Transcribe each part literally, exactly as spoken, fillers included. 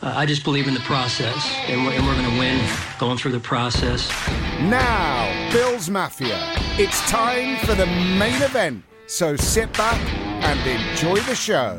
Uh, I just believe in the process, and we're, and we're going to win going through the process. Now, Bills Mafia, it's time for the main event. So sit back and enjoy the show.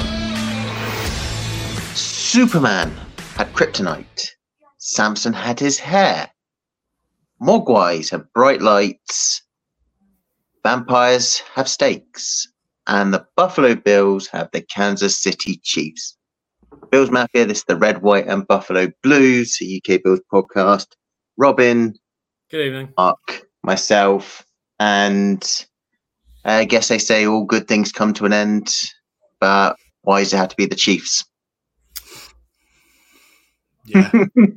Superman had kryptonite. Samson had his hair. Mogwais have bright lights. Vampires have stakes. And the Buffalo Bills have the Kansas City Chiefs. Bills Mafia, this is the Red, White and Buffalo Blues, a U K Bills podcast. Robin. Good evening. Mark, myself, and I guess they say all good things come to an end, but why does it have to be the Chiefs? Yeah.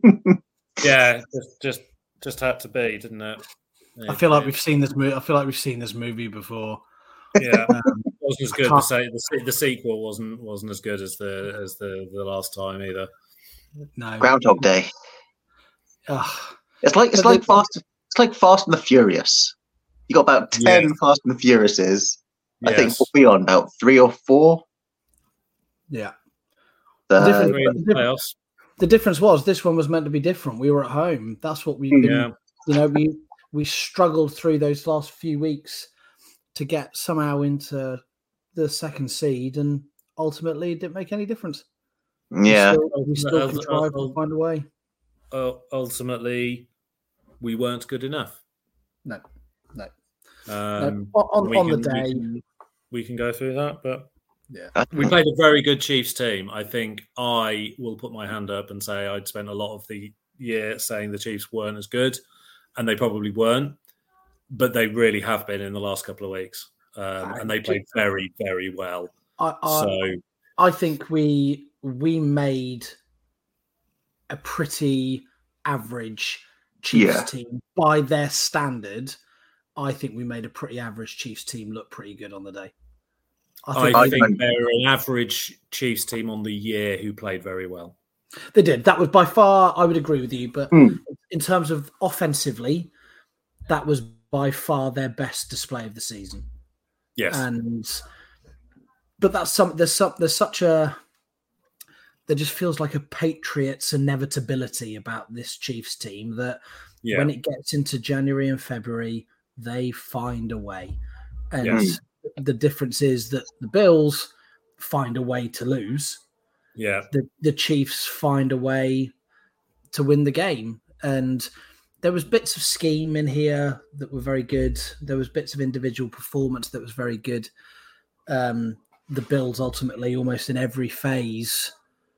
yeah, just, just just had to be, didn't it? I feel like we've seen this movie. I feel like we've seen this movie before. Yeah, um, it wasn't as good. The, the, the sequel wasn't wasn't as good as the as the, the last time either. No, Groundhog Day. Ugh. It's like it's But like the- Fast. It's like Fast and the Furious. You got about ten Yes. Fast and the Furiouses. I think Yes. we'll be on about three or four. Yeah. The, difference- Three in the playoffs. The difference was this one was meant to be different. We were at home. That's what we've been. Yeah. You know, we we struggled through those last few weeks to get somehow into the second seed, and ultimately it didn't make any difference. yeah. we still, we still Uh, contrived uh, to find a way. Uh, ultimately, we weren't good enough. No, no. Um, no. On, we on can- the we day, can, we can go through that, but yeah. we played a very good Chiefs team. I think I will put my hand up and say I'd spent a lot of the year saying the Chiefs weren't as good, and they probably weren't, but they really have been in the last couple of weeks, um, and they played very, very well. I, I, So I think we we made a pretty average Chiefs Yeah. team by their standard. I think we made a pretty average Chiefs team look pretty good on the day. I I- think I- they're an average Chiefs team on the year who played very well. they did. That was by far, I would agree with you. But Mm. in terms of offensively, that was by far their best display of the season. Yes. And but that's some there's some there's such a there just feels like a Patriots inevitability about this Chiefs team that yeah. when it gets into January and February, they find a way. And Yes. the difference is that the Bills find a way to lose. yeah. The the Chiefs find a way to win the game. And there was bits of scheme in here that were very good. There was bits of individual performance that was very good. Um, the Bills ultimately, almost in every phase,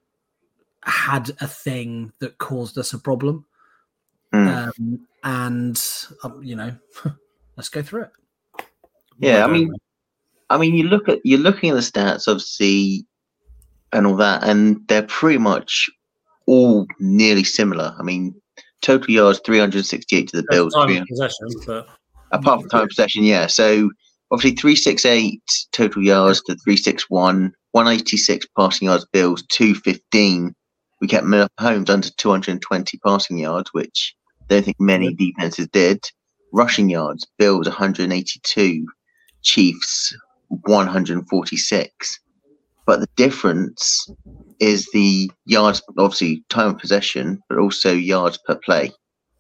had a thing that caused us a problem. Mm. Um, and, um, you know, let's go through it. Yeah, I Well mean, done. I mean, you look at you're looking at the stats, obviously, and all that, and they're pretty much all nearly similar. I mean, total yards three hundred sixty-eight to the Bills, Time three- of possession, but apart from time of possession. Yeah, so obviously three sixty-eight total yards to three sixty-one, one eighty-six passing yards. Bills two fifteen. We kept Mahomes under two hundred twenty passing yards, which I don't think many defenses did. Rushing yards, Bills one hundred eighty-two, Chiefs one hundred forty-six. But the difference is the yards, obviously time of possession, but also yards per play.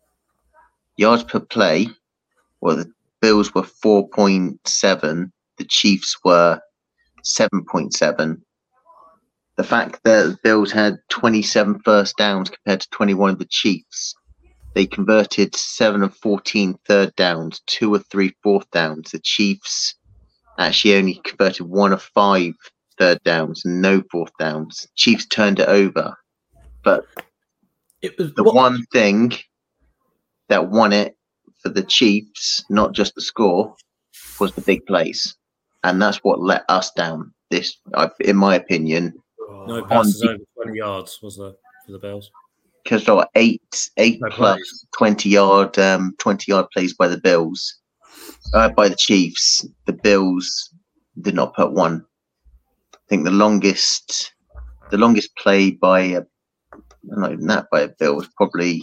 Yards per play, well, the Bills were four point seven, the Chiefs were seven point seven. The fact that the Bills had twenty-seven first downs compared to twenty-one of the Chiefs, they converted seven of fourteen third downs, two or three fourth downs. The Chiefs actually only converted one of five third downs and no fourth downs. Chiefs turned it over. But It was the what- one thing that won it for the Chiefs, not just the score, was the big plays. And that's what let us down, this, I- in my opinion. no On passes the- over twenty yards was there for the Bills. Because there were eight, eight No plus plays. twenty yard, um, twenty yard plays by the Bills, uh, by the Chiefs. The Bills did not put one. I think the longest, the longest play by a, not even that by a Bill was probably.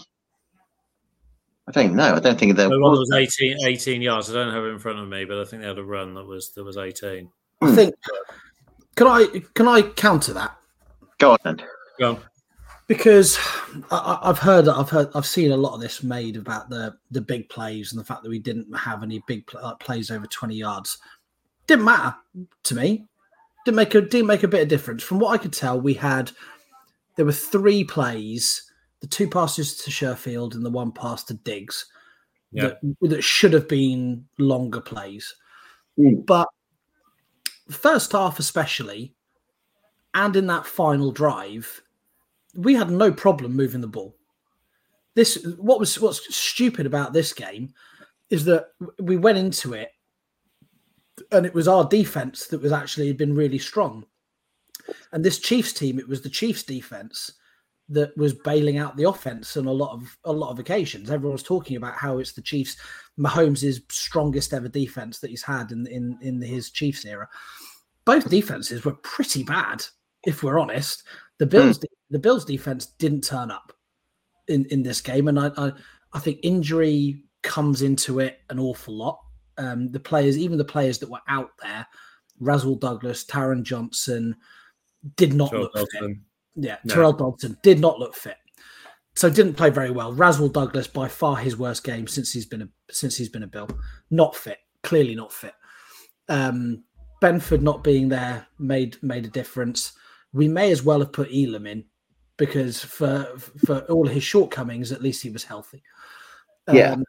I don't even know. I don't think there The one was. was eighteen, eighteen yards. I don't have it in front of me, but I think they had a run that was that was eighteen. I think can I can I counter that? Go on then. Go on. Because I, I've heard, I've heard, I've seen a lot of this made about the the big plays and the fact that we didn't have any big play, plays over twenty yards. Didn't matter to me. Didn't make a didn't make a bit of difference. From what I could tell, we had there were three plays: the two passes to Sherfield and the one pass to Diggs Yeah. that that should have been longer plays. Mm. But first half, especially, and in that final drive, we had no problem moving the ball. This what was what's stupid about this game is that we went into it and it was our defense that was actually been really strong. And this Chiefs team, it was the Chiefs defense that was bailing out the offense on a lot of a lot of occasions. Everyone was talking about how it's the Chiefs, Mahomes' strongest ever defense that he's had in in in his Chiefs era. Both defenses were pretty bad, if we're honest. The Bills, mm. the Bills defense didn't turn up in, in this game, and I, I, I think injury comes into it an awful lot. Um, the players, even the players that were out there, Rasul Douglas, Taron Johnson, did not Terrell look Dalton. fit. Yeah, no. Terrell Dodson did not look fit, so didn't play very well. Rasul Douglas, by far his worst game since he's been a since he's been a Bill. Not fit, clearly not fit. Um, Benford not being there made made a difference. We may as well have put Elam in because for for all his shortcomings, at least he was healthy. Yeah. Um,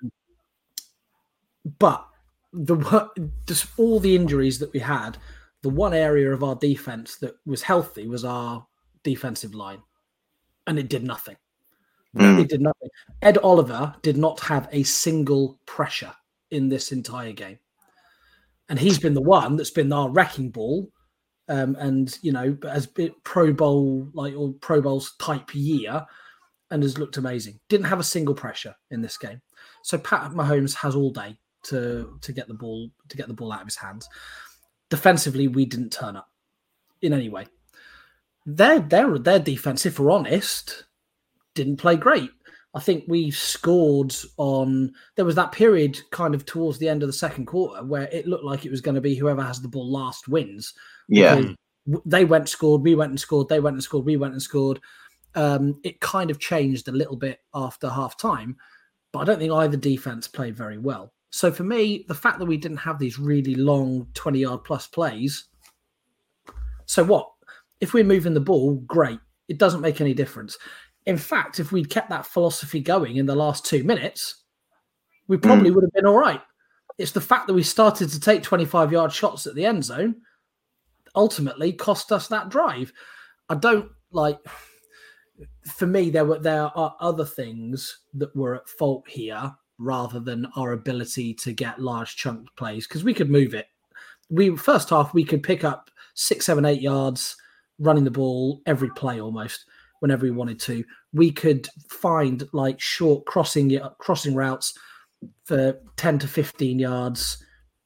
but the just all the injuries that we had, the one area of our defense that was healthy was our defensive line, and it did nothing. Mm. It did nothing. Ed Oliver did not have a single pressure in this entire game, and he's been the one that's been our wrecking ball. Um, and, you know, has been Pro Bowl, like, or Pro Bowls type year and has looked amazing. Didn't have a single pressure in this game. So Pat Mahomes has all day to to get the ball to get the ball out of his hands. Defensively, we didn't turn up in any way. Their, their, their defense, if we're honest, didn't play great. I think we scored on... There was that period kind of towards the end of the second quarter where it looked like it was going to be whoever has the ball last wins. Yeah. They went, scored, we went and scored, they went and scored, we went and scored. Um, it kind of changed a little bit after half time, but I don't think either defense played very well. So for me, the fact that we didn't have these really long twenty-yard plus plays, so what? If we're moving the ball, great. It doesn't make any difference. In fact, if we'd kept that philosophy going in the last two minutes, we probably mm. would have been all right. It's the fact that we started to take twenty-five-yard shots at the end zone ultimately cost us that drive. I don't like... For me, there were there are other things that were at fault here rather than our ability to get large chunk plays, because we could move it. We first half, we could pick up six, seven, eight yards running the ball every play almost whenever we wanted to. We could find like short crossing crossing routes for ten to fifteen yards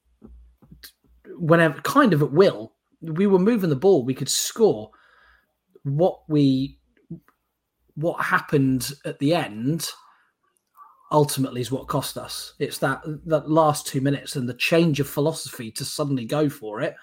whenever, kind of at will. We were moving the ball. We could score. What we what happened at the end ultimately is what cost us. It's that that last two minutes and the change of philosophy to suddenly go for it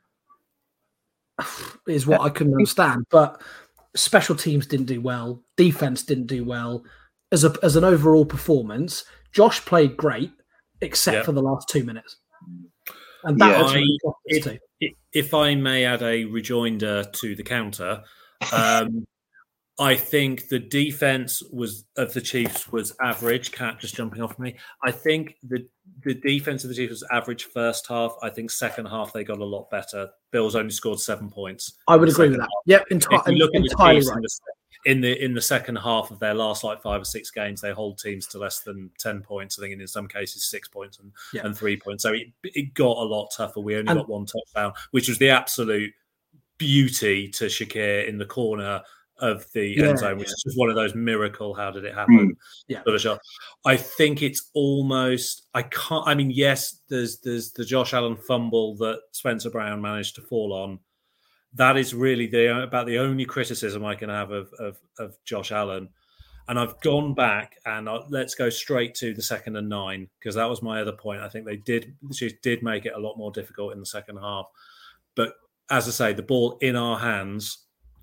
is what I couldn't understand. But special teams didn't do well. Defense didn't do well. As a as an overall performance, Josh played great, except yeah. for the last two minutes. And that yeah, was I, if, if, if I may add a rejoinder to the counter, um, I think the defense was of the Chiefs was average. Cat just jumping off me. I think the the defense of the Chiefs was average first half. I think second half they got a lot better. Bills only scored seven points. I would agree with that. Half. Yep, enti- if you look at entirely the right. In the, in the in the second half of their last like five or six games, they hold teams to less than ten points. I think, and in some cases six points and, yeah. and three points. So it, it got a lot tougher. We only and, got one touchdown, which was the absolute beauty to Shakir in the corner of the yeah, end zone, which yeah. is just one of those miracle. How did it happen? Mm, yeah, sort of shot. I think it's almost. I can't. I mean, yes, there's there's the Josh Allen fumble that Spencer Brown managed to fall on. That is really the about the only criticism I can have of of, of Josh Allen. And I've gone back and I, let's go straight to the second and nine, because that was my other point. I think they did she did make it a lot more difficult in the second half. But as I say, the ball in our hands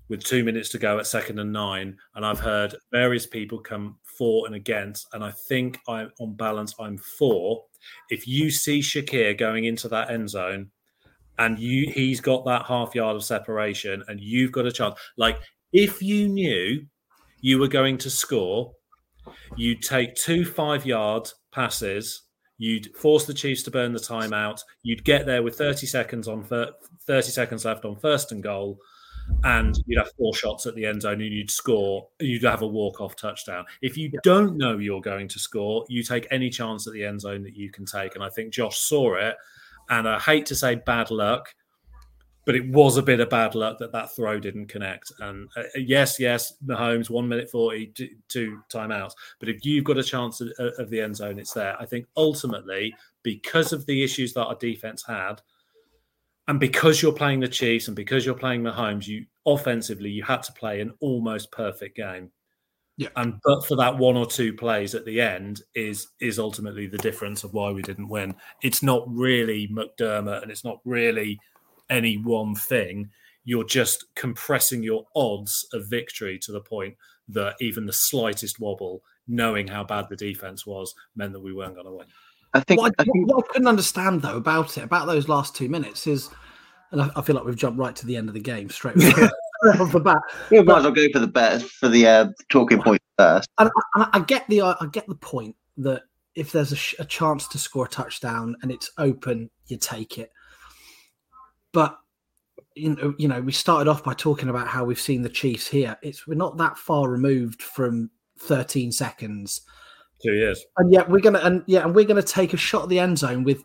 with two minutes to go at second and nine, and I've heard various people come for and against, and I think I'm on balance, I'm for. If you see Shakir going into that end zone and you he's got that half yard of separation and you've got a chance, like if you knew you were going to score, you'd take two five-yard passes, you'd force the Chiefs to burn the timeout, you'd get there with thirty seconds on thirty seconds left on first and goal, and you'd have four shots at the end zone and you'd score, you'd have a walk-off touchdown. If you yeah. don't know you're going to score, you take any chance at the end zone that you can take. And I think Josh saw it, and I hate to say bad luck, but it was a bit of bad luck that that throw didn't connect. And uh, yes, yes, Mahomes, one minute forty, two, two timeouts. But if you've got a chance of, of the end zone, it's there. I think ultimately, because of the issues that our defense had, and because you're playing the Chiefs and because you're playing Mahomes, you offensively, you had to play an almost perfect game. Yeah. And but for that one or two plays at the end is is ultimately the difference of why we didn't win. It's not really McDermott and it's not really any one thing. You're just compressing your odds of victory to the point that even the slightest wobble, knowing how bad the defense was, meant that we weren't going to win. I think what I, I think what I couldn't understand though about it, about those last two minutes is, and I, I feel like we've jumped right to the end of the game straight off the bat. We might as well go for the bet for the uh, talking point first. And I, I get the I get the point that if there's a, sh- a chance to score a touchdown and it's open, you take it. But you know, you know, we started off by talking about how we've seen the Chiefs here. It's we're not that far removed from thirteen seconds. Two years, and yet we're gonna and yeah, and we're gonna take a shot at the end zone with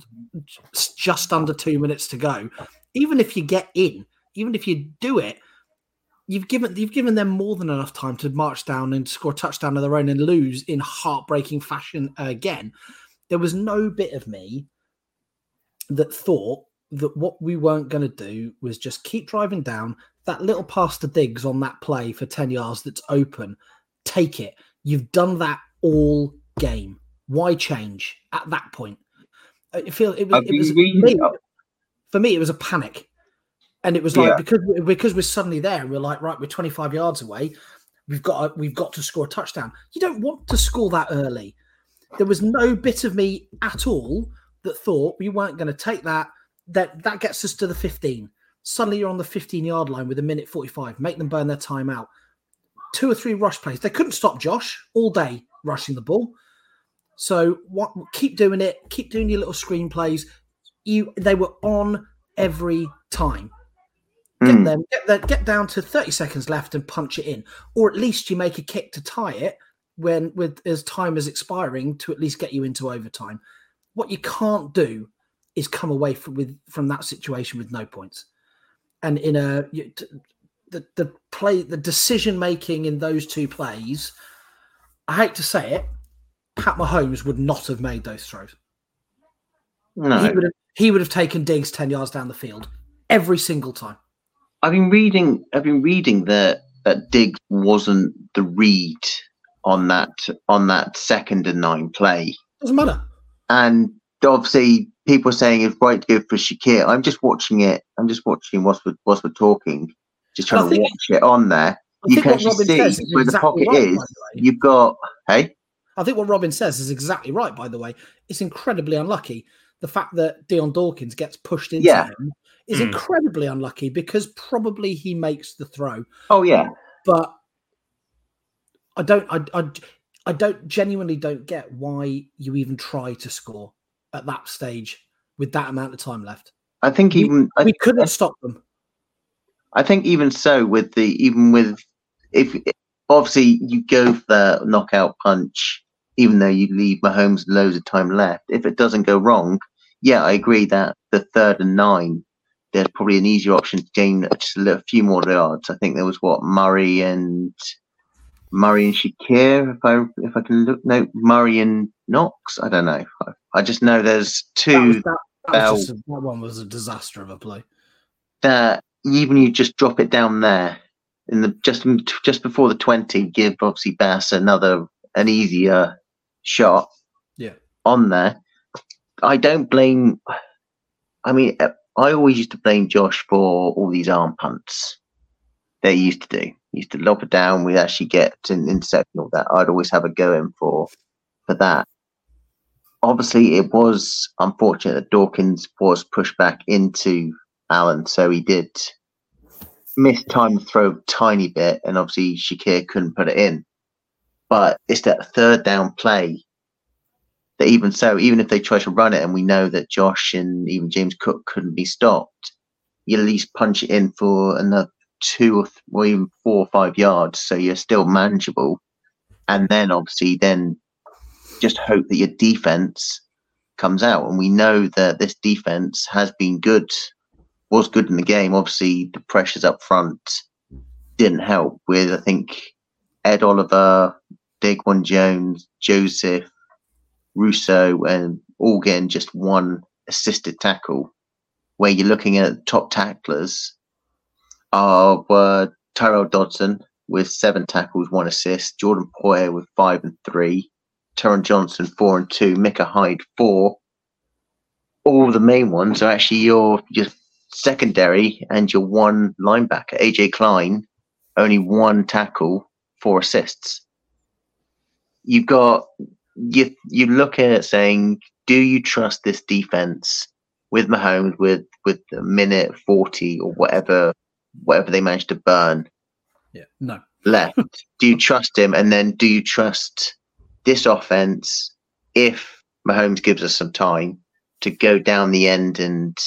just under two minutes to go. Even if you get in, even if you do it, you've given you've given them more than enough time to march down and score a touchdown of their own and lose in heartbreaking fashion again. There was no bit of me that thought that what we weren't going to do was just keep driving down that little pass to Diggs on that play for ten yards that's open. Take it. You've done that all game. Why change at that point? I feel it was, it was for, me, for me, it was a panic. And it was like, yeah. because, because we're suddenly there and we're like, right, we're twenty-five yards away. We've got, to, we've got to score a touchdown. You don't want to score that early. There was no bit of me at all that thought we weren't going to take that. That that gets us to the fifteen. Suddenly you're on the fifteen-yard line with a minute forty-five. Make them burn their time out. Two or three rush plays. They couldn't stop Josh all day rushing the ball. So what? Keep doing it. Keep doing your little screen plays. You, they were on every time. Get mm. them. Get that. Get down to thirty seconds left and punch it in, or at least you make a kick to tie it when with as time is expiring to at least get you into overtime. What you can't do is come away from with from that situation with no points. And in a the the play the decision making in those two plays, I hate to say it, Pat Mahomes would not have made those throws. No, he would have, he would have taken Diggs ten yards down the field every single time. I've been reading. I've been reading that that Diggs wasn't the read on that on that second and nine play. Doesn't matter. And obviously, people are saying it's right to go for Shakir. I'm just watching it. I'm just watching whilst we're, whilst we're talking, just trying to think, watch it on there. I You can actually see where exactly the pocket right, is. The You've got, hey? I think what Robin says is exactly right, by the way. It's incredibly unlucky. The fact that Dion Dawkins gets pushed into yeah. him is mm. incredibly unlucky because probably he makes the throw. Oh, yeah. But I don't, I, I, I don't genuinely don't get why you even try to score at that stage with that amount of time left. I think even we, I, we couldn't I, stop them. I think even so, with the even with if obviously you go for the knockout punch, even though you leave Mahomes loads of time left. If it doesn't go wrong, yeah, I agree that the third and nine, there's probably an easier option to gain just a little, few more yards. I think there was what Murray and Murray and Shakir. If I if I can look, no Murray and Knox. I don't know. I, I just know there's two. That, was, that, that, was just a, that one was a disaster of a play. That even you just drop it down there in the just just before the twenty, give obviously Bass another an easier shot. Yeah, on there. I don't blame. I mean, I always used to blame Josh for all these arm punts. they used to do. He used to lob it down. We'd actually get an intercept and all that. I'd always have a go in for for that. Obviously, it was unfortunate that Dawkins was pushed back into Allen, so he did miss time to throw a tiny bit, and obviously Shakir couldn't put it in. But it's that third down play that even so, even if they try to run it, and we know that Josh and even James Cook couldn't be stopped, you at least punch it in for another two or, th- or even four or five yards, so you're still manageable. And then obviously then just hope that your defense comes out. And we know that this defense has been good, was good in the game. Obviously the pressures up front didn't help with, I think, Ed Oliver, Daquan Jones, Joseph, Russo, and all getting just one assisted tackle, where you're looking at top tacklers are were Tyrell Dodson with seven tackles, one assist, Jordan Poyer with five and three, Teron Johnson four and two, Micah Hyde four. All the main ones are actually your your secondary and your one linebacker. A J Klein, only one tackle, four assists. You've got you you look at it saying, do you trust this defense with Mahomes with with a minute forty or whatever whatever they managed to burn Yeah, no. left? Do you trust him? And then do you trust this offense if Mahomes gives us some time to go down the end and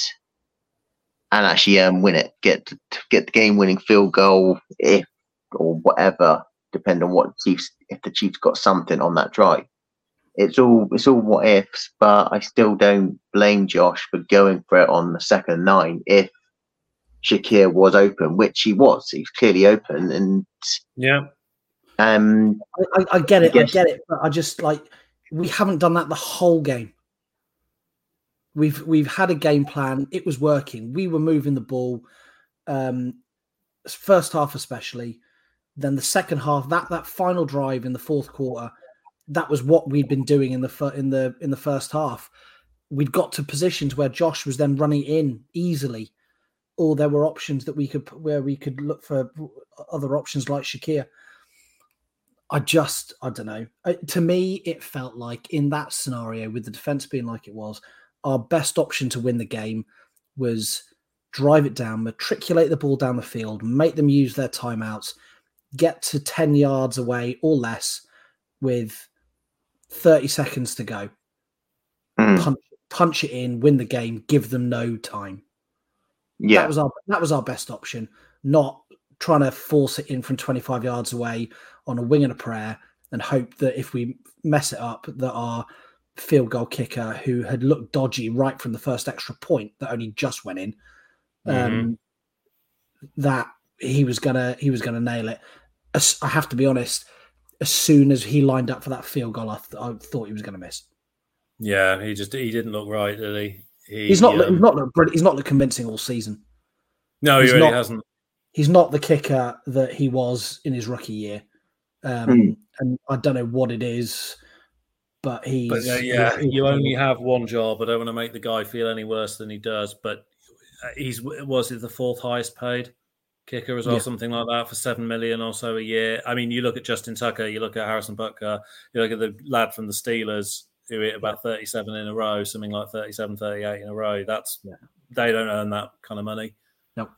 and actually um, win it, get get the game winning field goal if or whatever, depending on what Chiefs, if the Chiefs got something on that drive. It's all it's all what ifs, but I still don't blame Josh for going for it on the second and nine if Shakir was open, which he was. He was clearly open, and yeah, um, I, I get it, I I, guess- get it, but I just like we haven't done that the whole game. We've we've had a game plan. It was working. We were moving the ball, um, first half especially. Then the second half, that that final drive in the fourth quarter, that was what we'd been doing in the fir- in the in the first half. We'd got to positions where Josh was then running in easily, or there were options that we could where we could look for other options like Shakir. I just I don't know. Uh, To me, it felt like in that scenario, with the defense being like it was, our best option to win the game was drive it down, matriculate the ball down the field, make them use their timeouts, get to ten yards away or less with thirty seconds to go. mm, Punch, punch it in, win the game, give them no time. yeah, That was our that was our best option, not trying to force it in from twenty-five yards away on a wing and a prayer and hope that if we mess it up, that our field goal kicker, who had looked dodgy right from the first extra point that only just went in, um, that he was gonna he was gonna nail it. As, I have to be honest. As soon as he lined up for that field goal, I, th- I thought he was going to miss. yeah. He just he didn't look right, did he? he He's not. um, He's not. Look, brilliant- he's not look convincing all season. no, he he's really not- hasn't. He's not the kicker that he was in his rookie year, um, Hmm. and I don't know what it is, but he's. But uh, yeah, he's- you only have one job. I don't want to make the guy feel any worse than he does, but he's was it the fourth highest paid kicker as well, Yeah. something like that, for seven million or so a year. I mean, you look at Justin Tucker, you look at Harrison Butker, you look at the lad from the Steelers who hit about thirty-seven in a row, something like thirty-seven, thirty-eight in a row. That's Yeah. they don't earn that kind of money. Nope.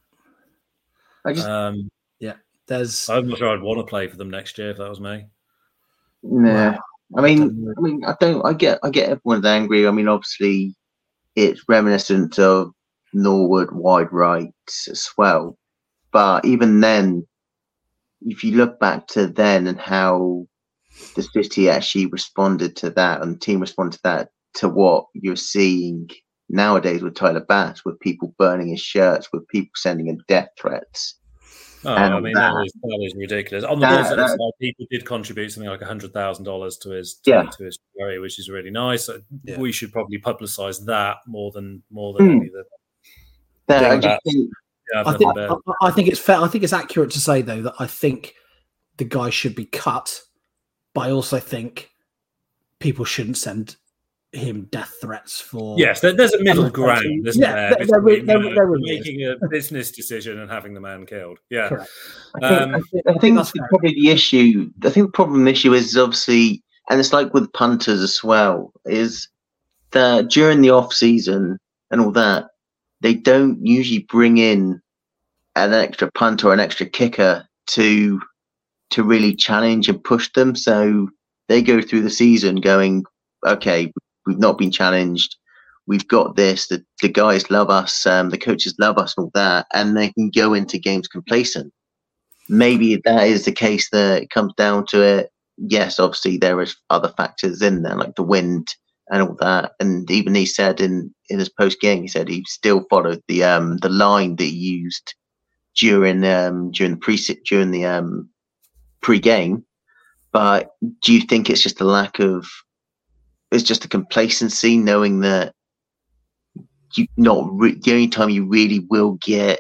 I just Um, There's. I'm not sure I'd want to play for them next year if that was me. nah. I mean, don't know. I mean, I don't. I get, I get everyone's angry. I mean, obviously, it's reminiscent of Norwood wide right as well. But even then, if you look back to then and how the city actually responded to that, and the team responded to that, to what you're seeing nowadays with Tyler Bass, with people burning his shirts, with people sending him death threats. Oh, And I mean, that that- is, that is ridiculous. On the That- positive that- side, people did contribute something like one hundred thousand dollars to his Yeah. to his career, which is really nice. So Yeah. We should probably publicise that more than more than Hmm. any of the. That, I Doing just that. think, Yeah, I've I nothing think. better. I, I think it's fair. I think it's accurate to say though that I think the guy should be cut, but I also think people shouldn't send him death threats for. Yes, there, there's a middle ground, isn't yeah, there? There, there, between, there, you know, there really making is. a business decision and having the man killed. Yeah. Correct. I think, Um, I think, I think that's fair. probably the issue. I think the problem issue is obviously, and it's like with punters as well, is that during the off season and all that, they don't usually bring in an extra punter or an extra kicker to to really challenge and push them. So they go through the season going, okay, we've not been challenged. We've got this. The, the guys love us. Um, the coaches love us and all that. And they can go into games complacent. Maybe that is the case that it comes down to it. Yes, obviously there is other factors in there, like the wind and all that. And even he said in, in his post game, he said he still followed the um the line that he used during um during the pre during the um pre game. But do you think it's just a lack of? It's just a complacency, knowing that you not re- the only time you really will get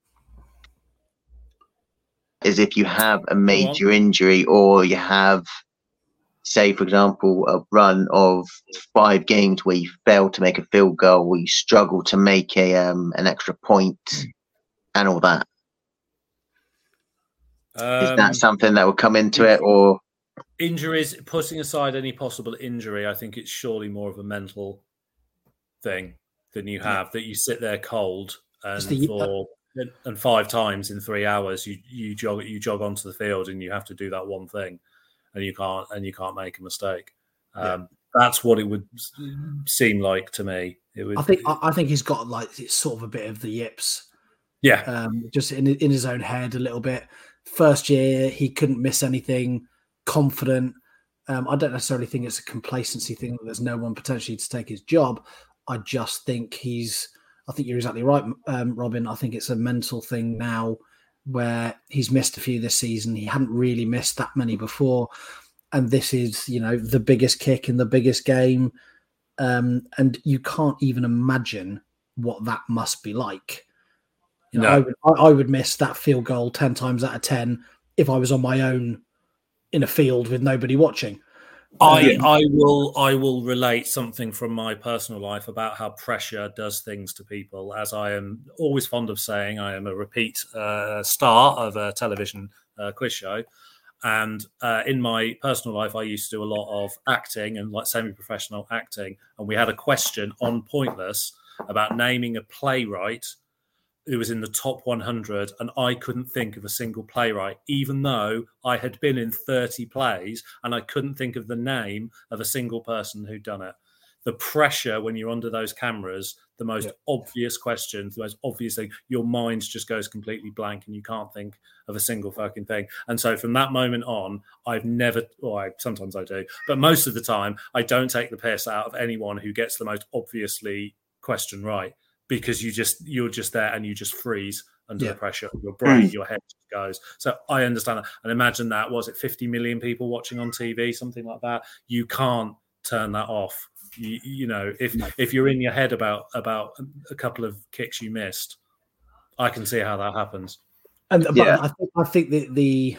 is if you have a major injury or you have, say, for example, a run of five games where you fail to make a field goal, where you struggle to make a um, an extra point, and all that. Um, is that something that will come into it, or injuries? Putting aside any possible injury, I think it's surely more of a mental thing than you have yeah. that you sit there cold and the, for uh, and five times in three hours you you jog you jog onto the field and you have to do that one thing, and you can't and you can't make a mistake. Um, yeah. That's what it would seem like to me. It would. I think I think he's got like it's sort of a bit of the yips. Yeah, um, just in in his own head a little bit. First year he couldn't miss anything. Confident. Um, I don't necessarily think it's a complacency thing that there's no one potentially to take his job. I just think he's. I think you're exactly right, um, Robin. I think it's a mental thing now where he's missed a few this season. He hadn't really missed that many before. And this is, you know, the biggest kick in the biggest game. Um, and you can't even imagine what that must be like. You know, no. I, would, I, I would miss that field goal ten times out of ten if I was on my own in a field with nobody watching. I, I will I will relate something from my personal life about how pressure does things to people. As I am always fond of saying, I am a repeat uh, star of a television uh, quiz show. And uh, in my personal life, I used to do a lot of acting and like semi-professional acting. And we had a question on Pointless about naming a playwright who was in the top one hundred, and I couldn't think of a single playwright, even though I had been in thirty plays, and I couldn't think of the name of a single person who'd done it. The pressure when you're under those cameras, the most yeah. obvious questions, the most obvious thing, your mind just goes completely blank and you can't think of a single fucking thing. And so from that moment on, I've never, or I, sometimes I do, but most of the time, I don't take the piss out of anyone who gets the most obviously question right. Because you just you're just there and you just freeze under yeah. the pressure of your brain, mm. your head just goes. So I understand that. And imagine that, was it fifty million people watching on T V, something like that? You can't turn that off. You, you know, if no. if you're in your head about about a couple of kicks you missed, I can see how that happens. And but yeah. I think I think that the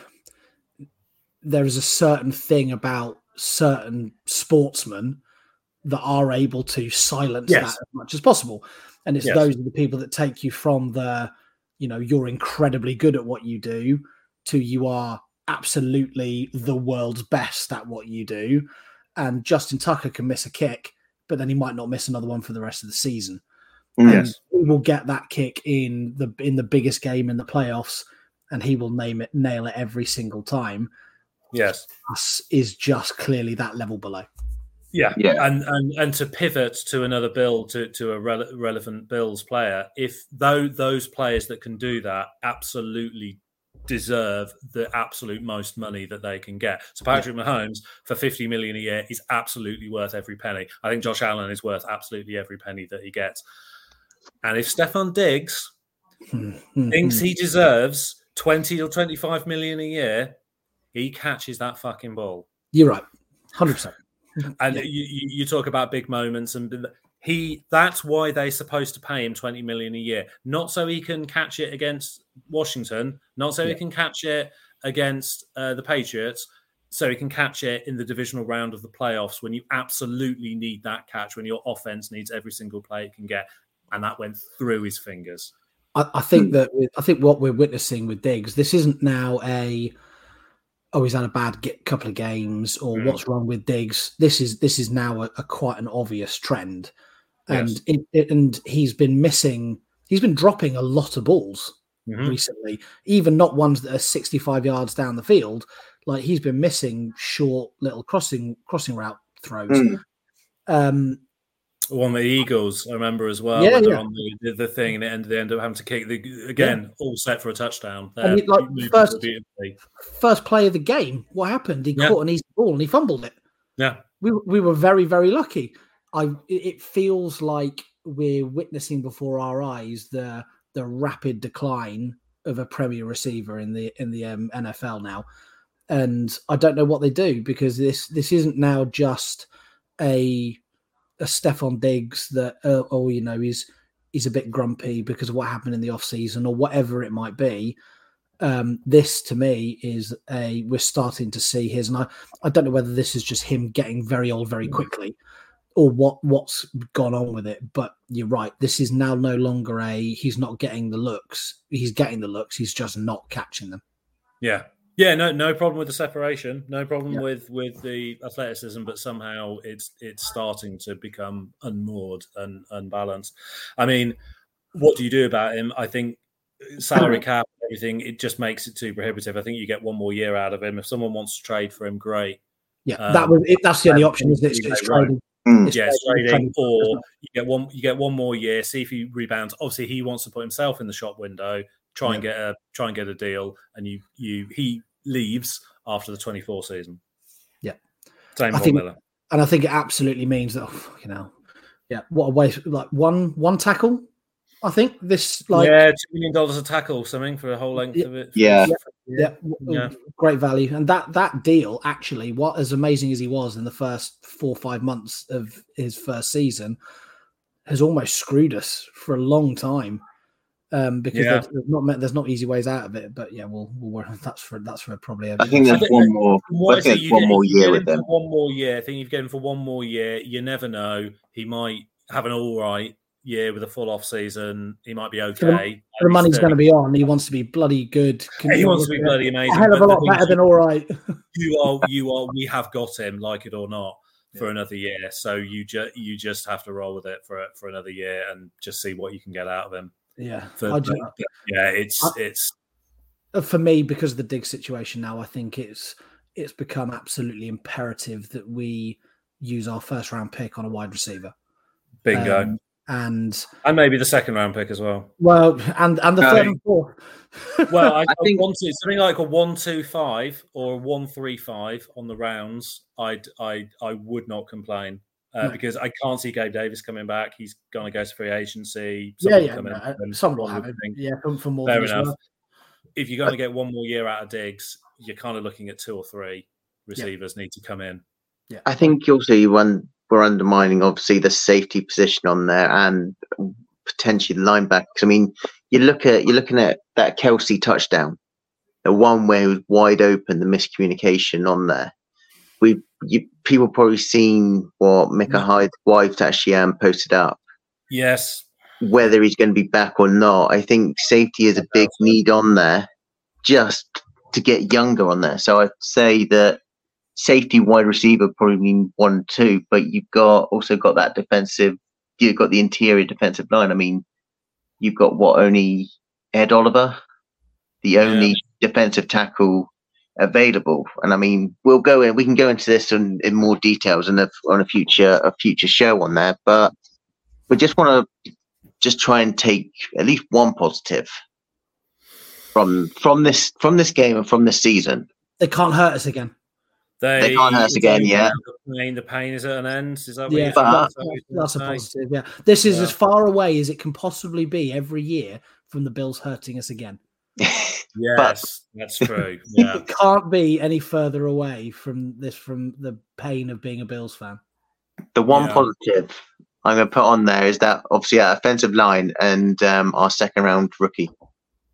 there is a certain thing about certain sportsmen that are able to silence yes. that as much as possible. And it's yes. those are the people that take you from the, you know, you're incredibly good at what you do to you are absolutely the world's best at what you do. And Justin Tucker can miss a kick, but then he might not miss another one for the rest of the season. Yes. And he will get that kick in the in the biggest game in the playoffs, and he will name it, nail it every single time. Yes. Us is just clearly that level below. Yeah, yeah, and and and to pivot to another Bill, to to a rele- relevant Bills player, if though those players that can do that absolutely deserve the absolute most money that they can get. So Patrick yeah. Mahomes for fifty million a year is absolutely worth every penny. I think Josh Allen is worth absolutely every penny that he gets. And if Stefon Diggs thinks he deserves twenty or twenty-five million a year, he catches that fucking ball. You're right, one hundred percent. And yeah. you, you talk about big moments, and he that's why they're supposed to pay him twenty million a year, not so he can catch it against Washington, not so yeah. he can catch it against uh, the Patriots. so he can catch it in the divisional round of the playoffs when you absolutely need that catch, when your offense needs every single play it can get. And that went through his fingers. I, I think that I think what we're witnessing with Diggs, this isn't now a oh he's had a bad get, couple of games or mm. what's wrong with Diggs. This is this is now a, a quite an obvious trend, and yes. it, it, and he's been missing. He's been dropping a lot of balls mm-hmm. recently, even not ones that are sixty-five yards down the field. Like he's been missing short little crossing crossing route throws. Mm. Um, One of the Eagles, I remember as well. Yeah, when yeah. on the, the thing, and it ended, they ended up having to kick the again, yeah. all set for a touchdown. I mean, like first, first play of the game, what happened? He yeah. caught an easy ball and he fumbled it. Yeah, we we were very very lucky. I it feels like we're witnessing before our eyes the the rapid decline of a premier receiver in the in the um, N F L now, and I don't know what they do because this this isn't now just a a Stephon Diggs that, uh, oh, you know, he's, he's a bit grumpy because of what happened in the off season or whatever it might be. Um, this to me is a, we're starting to see his, and I, I don't know whether this is just him getting very old very quickly or what, what's gone on with it. But you're right. This is now no longer a, he's not getting the looks. He's getting the looks. He's just not catching them. Yeah. Yeah, no, no problem with the separation, no problem yeah. with, with the athleticism, but somehow it's it's starting to become unmoored and unbalanced. I mean, what do you do about him? I think salary cap, everything, it just makes it too prohibitive. I think you get one more year out of him. If someone wants to trade for him, great. Yeah, um, that was it, that's the only option, isn't it? It's, it's trading. Mm. It's yeah, it's trading, trading, or you get one you get one more year, see if he rebounds. Obviously, he wants to put himself in the shop window, try yeah. and get a try and get a deal, and you you he leaves after the twenty-four season. Yeah. Same I think, Miller. And I think it absolutely means that, oh, you know, yeah, what a waste. Like one one tackle, I think this, like. Yeah, two million dollars a tackle, something for a whole length yeah, of it. Yeah. Yeah, yeah. yeah. Great value. And that, that deal, actually, what as amazing as he was in the first four or five months of his first season, has almost screwed us for a long time. Um, because yeah. there's, there's not there's not easy ways out of it, but yeah, we'll, we'll that's for that's for probably. A, I think there's one more. I think there's one more year with them. One more year. I think you've got him for one more year. You never know. He might have an all right year with a full off season. He might be okay. The, the money's going to be on. He wants to be bloody good. Can he wants to be bloody amazing. A hell of a lot better than all right. you are. You are. We have got him, like it or not, for yeah. another year. So you just you just have to roll with it for for another year and just see what you can get out of him. Yeah, for, just, yeah, it's I, it's for me because of the Diggs situation now. I think it's it's become absolutely imperative that we use our first round pick on a wide receiver. Bingo, um, and and maybe the second round pick as well. Well, and and the no. third and fourth. Well, I, I think want to, something like a one two five or a one three five on the rounds. I'd I I would not complain. Uh, no. Because I can't see Gabe Davis coming back. He's going to go to free agency. Someone yeah, yeah. No, in, someone will have it. Yeah, from, from more Fair enough. Well. If you're going to get one more year out of Diggs, you're kind of looking at two or three receivers yeah. need to come in. Yeah, I think also you run, we're undermining, obviously, the safety position on there and potentially the linebackers. I mean, you look at, you're looking at that Kelsey touchdown, the one where it was wide open, the miscommunication on there. We've you, people probably seen what Micah yeah. Hyde's wife actually um, posted up. Yes. Whether he's going to be back or not, I think safety is a big need on there just to get younger on there. So I'd say that safety wide receiver probably mean one, two, but you've got also got that defensive, you've got the interior defensive line. I mean, you've got what, only Ed Oliver, the only yeah. defensive tackle available. And I mean, we'll go in, we can go into this in, in more details in a, on a future, a future show on there, but we just want to just try and take at least one positive from, from this, from this game and from this season. They can't hurt us again. They, they can't hurt us again, yeah. The pain, the pain is at an end. Is that what yeah, you're but, that's, that's a positive, yeah. This is yeah. as far away as it can possibly be every year from the Bills hurting us again. Yes, but, that's true. Yeah. It can't be any further away from this, from the pain of being a Bills fan. The one yeah. positive I'm going to put on there is that obviously our offensive line and um, our second round rookie.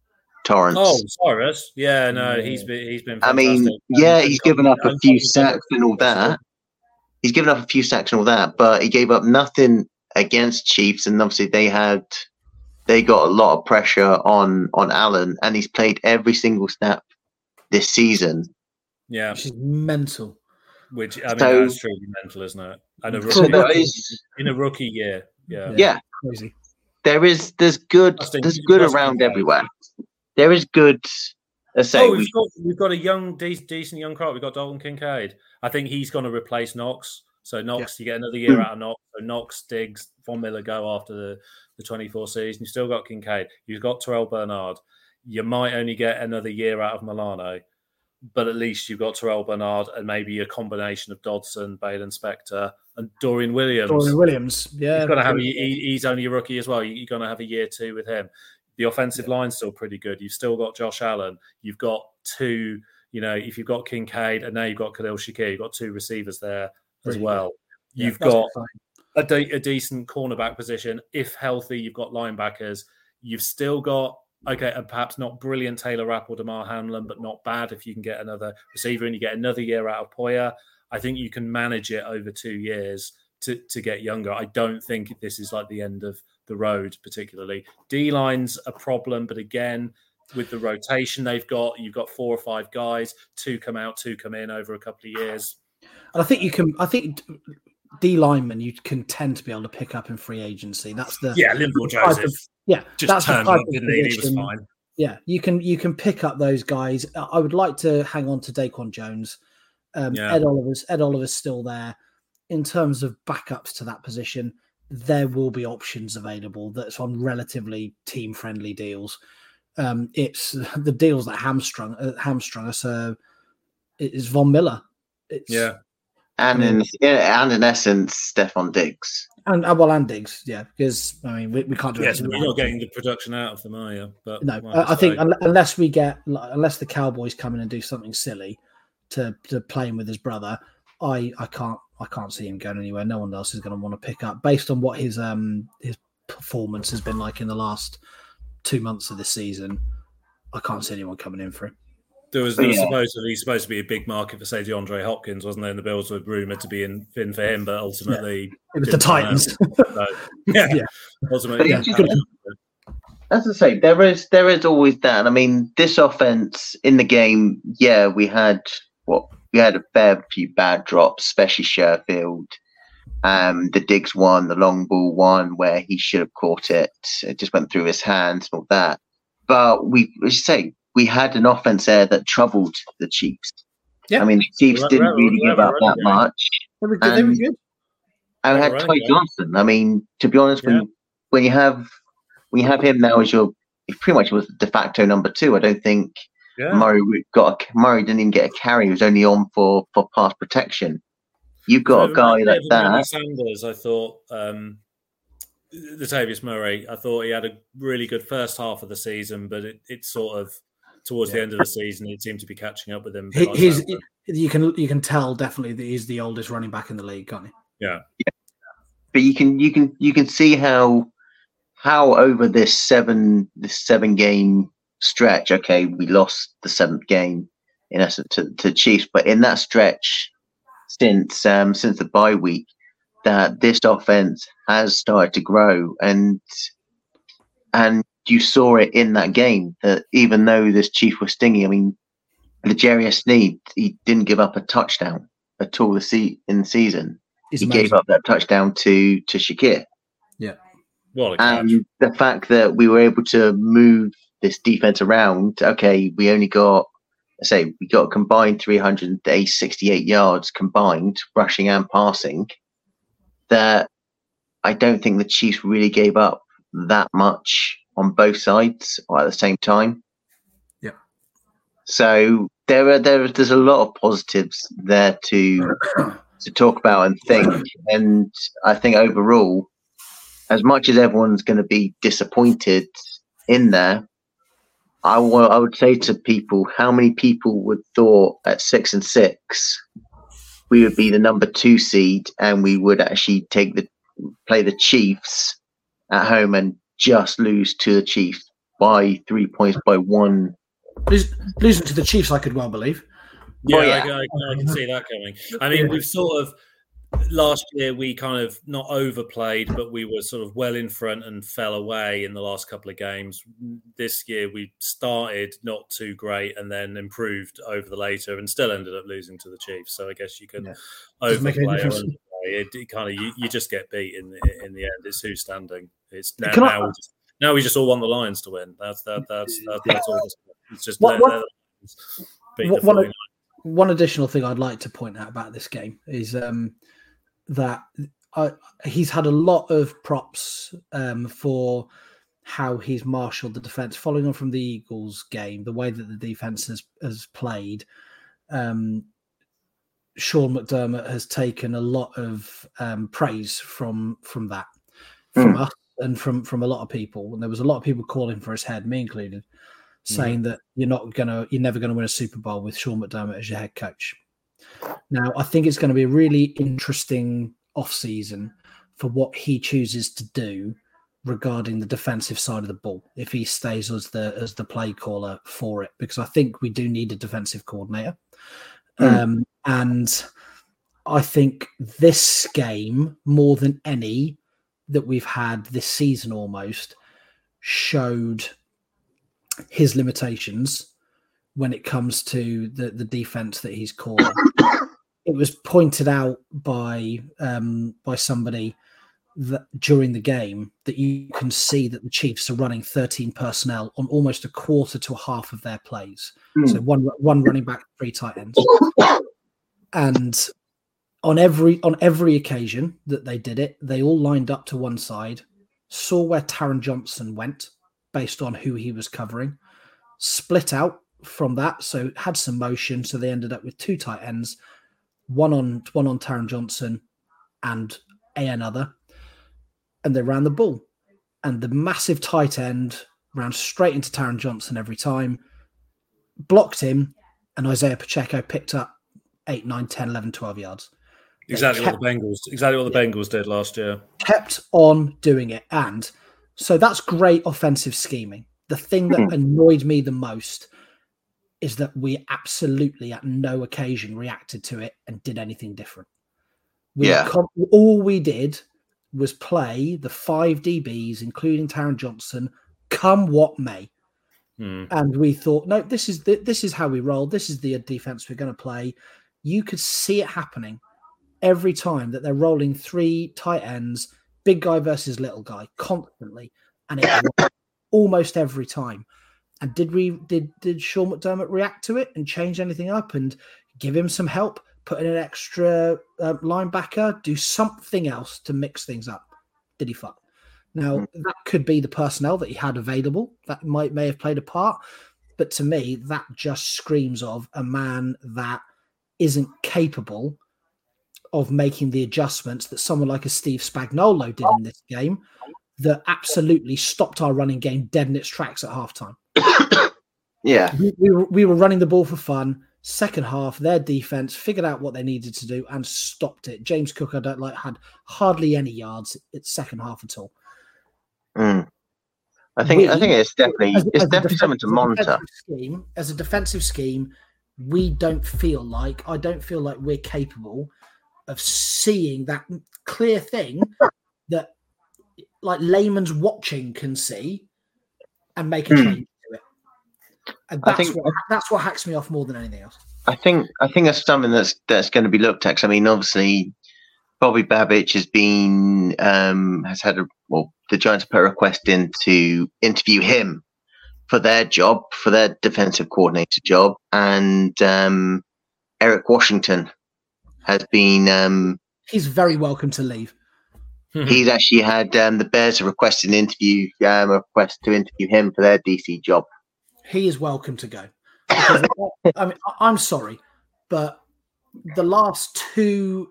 Torrance. Oh, Cyrus. Yeah, no, he's been he's been. I Fantastic. mean, yeah, and, he's and given up a and few Coventry- sacks and all that. He's given up a few sacks and all that, but he gave up nothing against Chiefs, and obviously they had they got a lot of pressure on on Allen, and he's played every single snap this season. Yeah, Which is mental. which I mean So- that's truly mental, isn't it? And a For a rookie, There rookie. is, in a rookie year. Yeah. yeah, Crazy. there is. There's good. Justin, There's good Justin around Kincaid. everywhere. There is good. Let's say Oh, we we've got we've got a young, de- decent young crop. We've got Dalton Kincaid. I think he's going to replace Knox. So Knox, you get another year out of Knox. So Knox, Diggs, Von Miller go after the, the twenty-four season. You've still got Kincaid. You've got Terrell Bernard. You might only get another year out of Milano, but at least you've got Terrell Bernard and maybe a combination of Dodson, Balen Spector, and Dorian Williams. Dorian Williams. Yeah. He's going to have. A, he, he's only a rookie as well. You're going to have a year two with him. The offensive line's still pretty good. You've still got Josh Allen. You've got two. You know, if you've got Kincaid and now you've got Khalil Shakir, you've got two receivers there as Really well. Yeah, You've that's got fine. a, de- a decent cornerback position. If healthy, you've got linebackers. You've still got, okay, and perhaps not brilliant Taylor Rapp or DeMar Hamlin, but not bad if you can get another receiver and you get another year out of Poyer. I think you can manage it over two years to, to get younger. I don't think this is like the end of the road, particularly. D-line's a problem, but again, with the rotation they've got, you've got four or five guys, two come out, two come in over a couple of years. And I think you can. I think D linemen you can tend to be able to pick up in free agency. That's the Yeah, Linville type Joseph of- yeah. just that's the turned type up, of didn't he? He was position- fine. Yeah, you can you can pick up those guys. I would like to hang on to Daquan Jones. Um, Yeah. Ed Oliver's Ed Oliver's still there. In terms of backups to that position, there will be options available that's on relatively team friendly deals. Um, it's the deals that hamstrung uh, hamstrung us. Uh, it is Von Miller. It's, Yeah. and in yeah, and in essence, Stephon Diggs. and uh, well, and Diggs, yeah, because I mean we, we can't do Yes, anything but about you're not it. getting the production out of them, are you? But No, like I I think say- un- unless we get unless the Cowboys come in and do something silly to to play him with his brother, I I can't I can't see him going anywhere. No one else is going to want to pick up based on what his um his performance has been like in the last two months of the season. I can't see anyone coming in for him. There was, there was Yeah. supposedly supposed to be a big market for, say, DeAndre Hopkins, wasn't there? And the Bills were rumored to be in, in for him, but ultimately, It was the didn't turn out. Titans. So, yeah, Yeah. ultimately, Yeah. didn't happen. As I say, there is there is always that. I mean, this offense in the game, yeah, we had what we had a fair few bad drops, especially Sherfield. Um, the Diggs one, the long ball one, where he should have caught it. It just went through his hands and all that. But we, as you say, we had an offense there that troubled the Chiefs. Yeah. I mean, the Chiefs Well, didn't well, really well, give up well, that yeah. much. They were good. They were And- good. I Yeah, had right, Ty yeah. Johnson. I mean, to be honest, Yeah. when when you have when you have him now as your, he pretty much was de facto number two. I don't think Yeah. Murray got a, Murray didn't even get a carry. He was only on for for pass protection. You've got a guy like Manny that. Sanders, I thought, um, Latavius Murray, I thought he had a really good first half of the season, but it, it sort of, towards the end of the season, it seemed to be catching up with him. He, Like he's that. you can you can tell definitely that he's the oldest running back in the league, can't you? Yeah. But you can you can you can see how how over this seven this seven game stretch. Okay, we lost the seventh game in essence to, to Chiefs, but in that stretch since um since the bye week, that this offense has started to grow, and and you saw it in that game that even though this Chief was stingy, I mean, L'Jarius Sneed, he didn't give up a touchdown at all the se- in the season. He's He amazing. gave up that touchdown to to Shakir. What a catch. And the fact that we were able to move this defense around, okay, we only got, let's say, we got a combined three hundred sixty-eight yards combined, rushing and passing, that I don't think the Chiefs really gave up that much on both sides or at the same time. Yeah. So there are there there's a lot of positives there to to talk about and think, and I think overall, as much as everyone's going to be disappointed in there, I, w- I would say to people, how many people would thought at six and six we would be the number two seed and we would actually take the play the Chiefs at home and just lose to the Chiefs by three points by one. Lose, losing to the Chiefs, I could well believe. Yeah, Well, yeah. I, I, I can see that coming. I mean, we've sort of last year we kind of not overplayed, but we were sort of well in front and fell away in the last couple of games. This year we started not too great and then improved over the later and still ended up losing to the Chiefs. So I guess you can Yeah. overplay or difference. underplay. It, it kind of you, you just get beat in the, in the end. It's who's standing. It's now, Can I- now, we just, now we just all want the Lions to win. That's that that's that, that's all. It's just What- let, what- let the Lions beat what- the one of- 49ers. One additional thing I'd like to point out about this game is um, that I, he's had a lot of props um, for how he's marshaled the defense, following on from the Eagles game, the way that the defense has, has played. Um, Sean McDermott has taken a lot of um, praise from from that, from Mm. us and from from a lot of people. And there was a lot of people calling for his head, me included, saying that you're not gonna, you're never gonna win a Super Bowl with Sean McDermott as your head coach. Now, I think it's going to be a really interesting offseason for what he chooses to do regarding the defensive side of the ball, if he stays as the as the play caller for it, because I think we do need a defensive coordinator. Mm. Um, and I think this game, more than any that we've had this season almost, showed his limitations when it comes to the, the defense that he's calling. It was pointed out by um, by somebody that during the game that you can see that the Chiefs are running thirteen personnel on almost a quarter to a half of their plays. Mm. So one one running back, three tight ends, and on every on every occasion that they did it, they all lined up to one side, saw where Taron Johnson went based on who he was covering, split out from that, so had some motion. So they ended up with two tight ends, one on one on Taron Johnson and a another, and they ran the ball. And the massive tight end ran straight into Taron Johnson every time, blocked him, and Isaiah Pacheco picked up eight, nine, ten, eleven, twelve yards. They Exactly kept- what the Bengals. Exactly what the Bengals did last year. kept on doing it. And so that's great offensive scheming. The thing that Hmm. annoyed me the most is that we absolutely at no occasion reacted to it and did anything different. We Yeah. com- all we did was play the five D Bs, including Taron Johnson, come what may. Hmm. And we thought, no, this is the, this is how we roll. This is the defense we're going to play. You could see it happening every time that they're rolling three tight ends, big guy versus little guy, constantly, and it worked almost every time. And did we did did Sean McDermott react to it and change anything up and give him some help, put in an extra uh, linebacker, do something else to mix things up? Did he fuck? Now, Mm. that could be the personnel that he had available. That might may have played a part. But to me, that just screams of a man that isn't capable of making the adjustments that someone like a Steve Spagnuolo did in this game that absolutely stopped our running game dead in its tracks at halftime. Yeah. We, we, were, we were running the ball for fun. Second half, their defense figured out what they needed to do and stopped it. James Cook, I don't like, had hardly any yards at second half at all. Mm. I think We- I think it's definitely As- it's as a definitely defen- something to as a monitor. defensive Scheme, as a defensive scheme, we don't feel like, I don't feel like we're capable of seeing that clear thing that like layman's watching can see and make a Hmm. change to it. And I that's think- what that's what hacks me off more than anything else. I think I think that's something that's that's going to be looked at. 'Cause, I mean, obviously, Bobby Babich has been um, has had a well, the Giants put a request in to interview him for their job, for their defensive coordinator job, and um, Eric Washington has been. Um, He's very welcome to leave. he's actually had um, the Bears have requested an interview, um, a request to interview him for their D C job. He is welcome to go. Because, I mean, I- I'm sorry, but the last two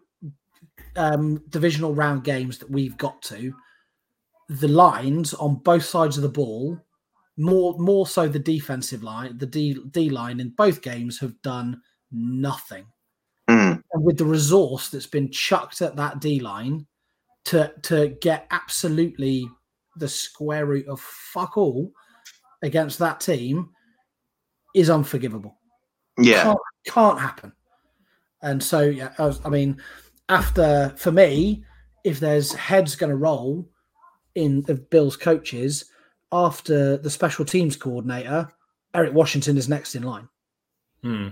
um, divisional round games that we've got to, the lines on both sides of the ball, more more so the defensive line, the D, D line in both games have done nothing. Mm. And with the resource that's been chucked at that D line to to get absolutely the square root of fuck all against that team is unforgivable. Yeah. Can't, can't happen. And so, yeah, I, was, I mean, after, for me, if there's heads going to roll in the Bills coaches, after the special teams coordinator, Eric Washington is next in line. Hmm.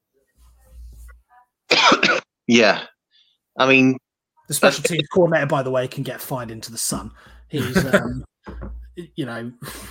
Yeah. I mean, the special teams coordinator, by the way, can get fired into the sun. He's, um, you know,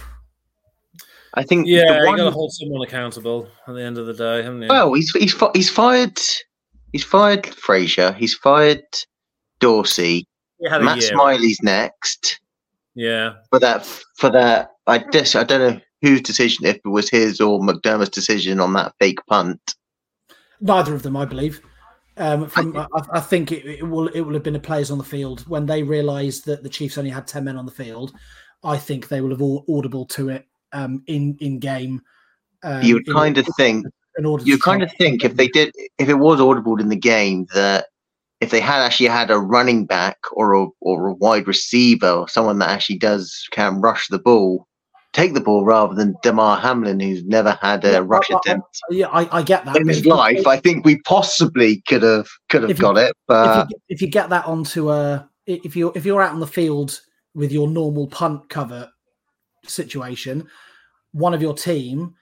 I think yeah, the one... you got to hold someone accountable at the end of the day, haven't you? Well, he's he's he's fired. He's fired Frazier. He's fired Dorsey. Matt year. Smiley's next. Yeah. For that, for that, I guess I don't know whose decision, if it was his or McDermott's decision on that fake punt. Neither of them, I believe. Um, from I, I think it, it will it will have been the players on the field when they realised that the Chiefs only had ten men on the field. I think they will have all audible to it um, in in game. Um, you would in, kind of in, think. In order you to kind of think if they did, if it was audible in the game, that if they had actually had a running back or a or a wide receiver or someone that actually does can rush the ball, take the ball rather than Damar Hamlin, who's never had a yeah, rush I, attempt. I, yeah, I, I get that in his life. I think we possibly could have could have got you, it, but if you, if you get that onto a if you if you're out on the field with your normal punt cover situation, one of your team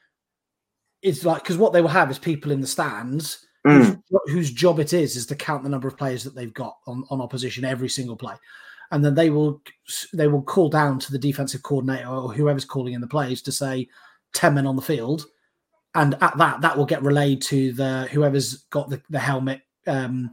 is like, because what they will have is people in the stands mm. whose, whose job it is is to count the number of players that they've got on, on opposition every single play. And then they will they will call down to the defensive coordinator or whoever's calling in the plays to say ten men on the field, and at that that will get relayed to the whoever's got the, the helmet um,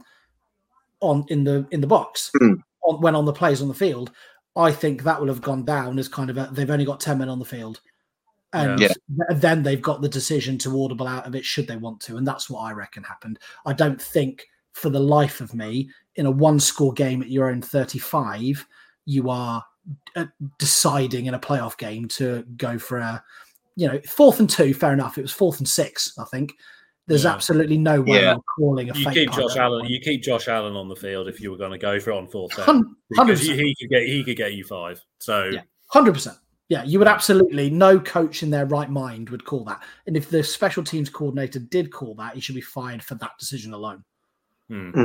on in the in the box mm. on, when on the plays on the field. I think that will have gone down as kind of a, they've only got ten men on the field, and yeah. then they've got the decision to audible out of it should they want to, and that's what I reckon happened. I don't think for the life of me, in a one-score game at your own thirty-five, you are uh, deciding in a playoff game to go for a, you know, fourth and two. Fair enough. It was fourth and six. I think there's yeah. absolutely no way yeah. you're calling a you fake keep punt Josh Allen. You keep Josh Allen on the field if you were going to go for it on fourth down. one hundred percent. Because he could get he could get you five. So yeah, one hundred percent. Yeah, you would absolutely, no coach in their right mind would call that. And if the special teams coordinator did call that, he should be fired for that decision alone. Hmm.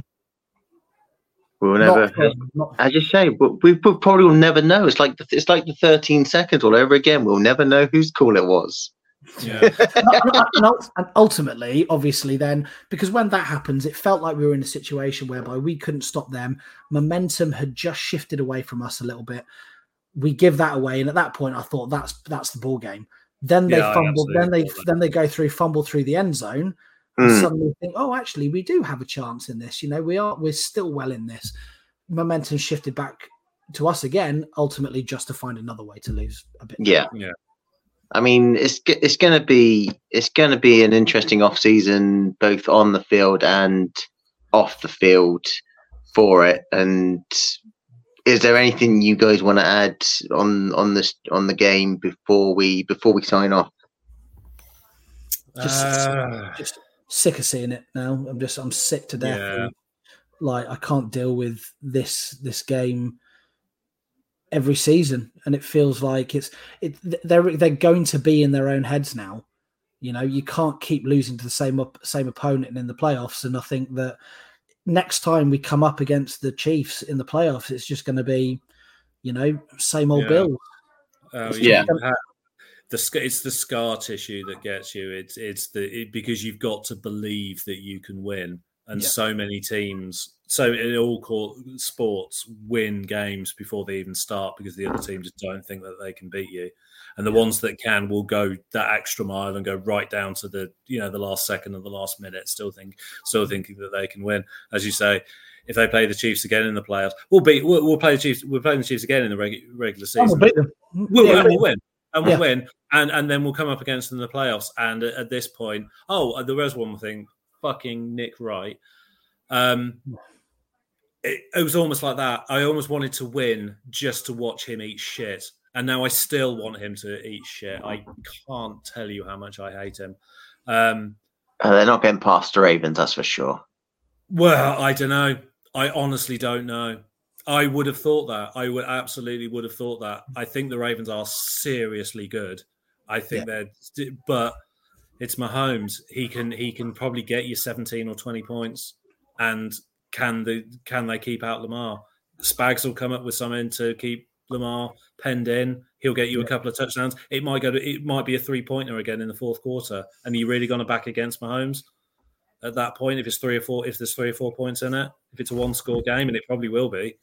We'll never. Not, not, I just say, but we probably will never know. It's like the, it's like the thirteen seconds all over again. We'll never know whose call it was. Yeah. And ultimately, obviously, then because when that happens, it felt like we were in a situation whereby we couldn't stop them. Momentum had just shifted away from us a little bit. We give that away, and at that point, I thought that's that's the ball game. Then they yeah, fumble. Then they then they go through, fumble through the end zone. And mm. suddenly think, oh, actually, we do have a chance in this. You know, we are, we're still well in this. Momentum shifted back to us again, ultimately just to find another way to lose a bit. Yeah. Yeah. I mean, it's it's going to be it's going to be an interesting off season, both on the field and off the field for it. And is there anything you guys want to add on on this on the game before we before we sign off? Just, Uh, just sick of seeing it now. I'm just I'm sick to death. Yeah. Like I can't deal with this this game every season, and it feels like it's it they're they're going to be in their own heads now. You know, you can't keep losing to the same up, same opponent in the playoffs. And I think that next time we come up against the Chiefs in the playoffs, it's just going to be, you know, same old Yeah. Bill. Oh, Yeah. yeah. The sc- it's the scar tissue that gets you. It's it's the it, because you've got to believe that you can win, and Yeah. so many teams, so in all court sports, win games before they even start because the other team just don't think that they can beat you, and the ones that can will go that extra mile and go right down to the you know the last second of the last minute, still think still thinking that they can win. As you say, if they play the Chiefs again in the playoffs, we'll beat we'll, we'll play the Chiefs. We're playing the Chiefs again in the regu- regular season. We'll beat them. We'll, Yeah, and we'll win. And we'll Yeah. win. And and then we'll come up against them in the playoffs. And at, at this point, oh, there was one more thing. Fucking Nick Wright. Um, it, it was almost like that. I almost wanted to win just to watch him eat shit. And now I still want him to eat shit. I can't tell you how much I hate him. Um, Uh, they're not getting past the Ravens, that's for sure. well, I don't know. I honestly don't know. I would have thought that. I would absolutely would have thought that. I think the Ravens are seriously good. I think yeah. they're, but it's Mahomes. He can he can probably get you seventeen or twenty points, and can the can they keep out Lamar? Spags will come up with something to keep Lamar penned in. He'll get you yeah. a couple of touchdowns. It might go to it might be a three pointer again in the fourth quarter, and you're really going to back against Mahomes at that point. If it's three or four, if there's three or four points in it, if it's a one score game, and it probably will be.